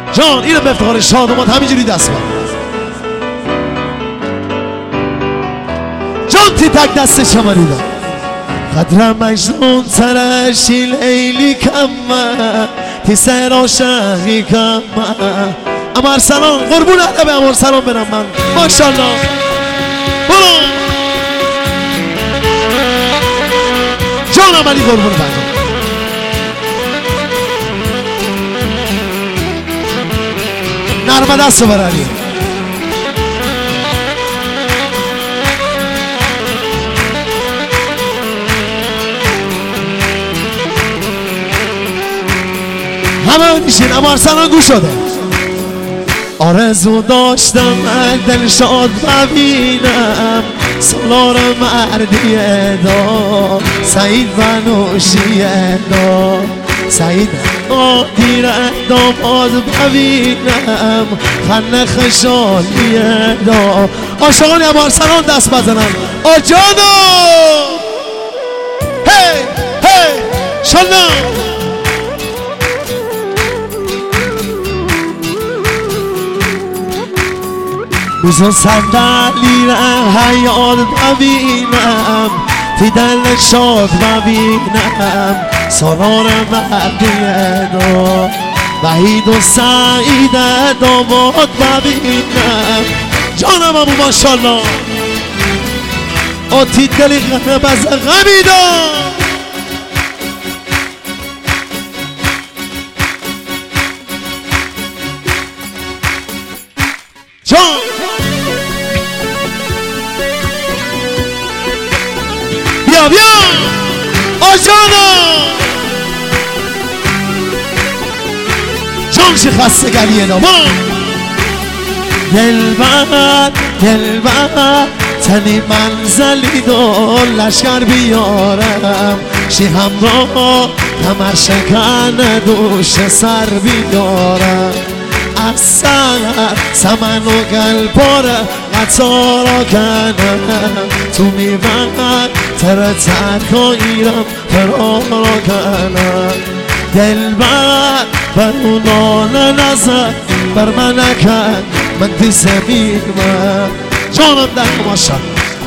جان اینو به افتخار شادمات همینجوری دست بر جان تی تک دست شماریدم قدر مجنون ترشی لیلی کمه تی سر عاشقی کمه امار سلام قربون ادب امار سلام برم من ماشاءالله برو جانم علی قربون بردم نرمه دست بر علی همه نیشین امار سلام گوش شده آرزو داشتم دل شاد ببینم سالار مردیه دا سعید بنوشیه دا سعید دیره داماد ببینم خنه خشالیه دا عاشقان امار سلام دست بزنن آجانو هی هی شلنا بزن صندلی را حیات ببینم تی دل شاد ببینم سالار مردیه دا وحید و سعید داماد ببینم جانم امو ماشالله آتی دلی بز غمی دا جان بیا بیا آجانا جان چه خسته گلیه ناما دلبر دلبر تنی منزلی دار لشکر بیارم شی همراه کمر شکن دوش سر بیارم از سر سمن و گلپاره قطارا کنم تو میبند تر ترکا ایرم فرارا کنم دلبر بر اونان نظر بر من نکن من تی سمیرم جانم در ماشم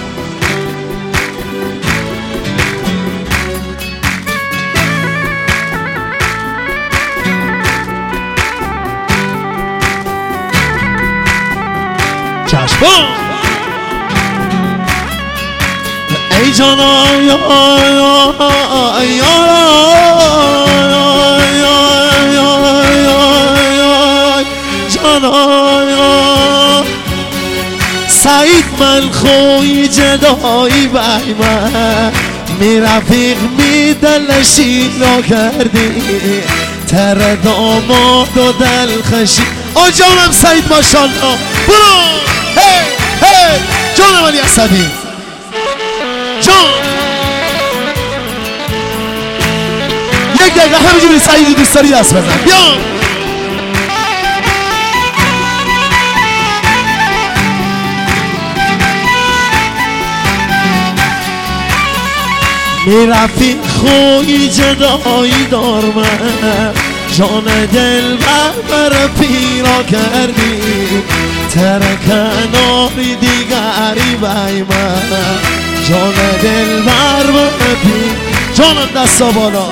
چشم ای جانا یا جانا سعید من خوی جدایی بای من می رفیق می دلشی را کردی تر داماد و دل خشی آ جانم سعید ماشالله برو هی هی جانم علی اسدی جان یک دقیقه همینجوری سعیدی دوست داری دست بزن بیا میرفی خوی جدایی دار من جان دل بر پیرا کردی تر کناری دیگری بای من جان دل بر پیر جانم دستا بالا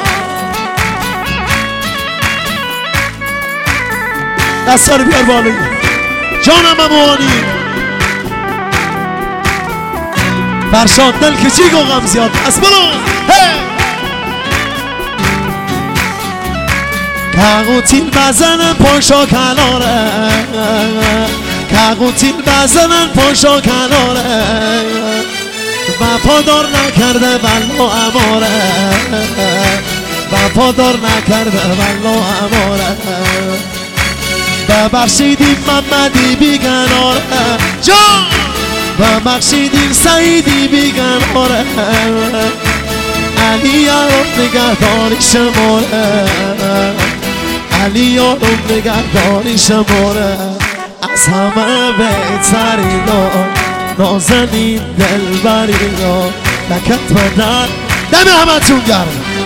دستا رو بیار بالا جانم اموانی فرشاد دل کچی گو غم زیاد از بالا کاغوتیل بزنن پاشا کناره کاغوتیل بزنن پاشا کناره وفادار نکرده والله اماره وفادار نکرده والله اماره ببخشیدیم محمدی بیگناره جان ببخشیدیم سعیدی بیگناره علی یارم نگهداری شماره علی یارم نگهداری شماره از همه بهتری نازنین دلبری لکت بدن دم همه تون گرم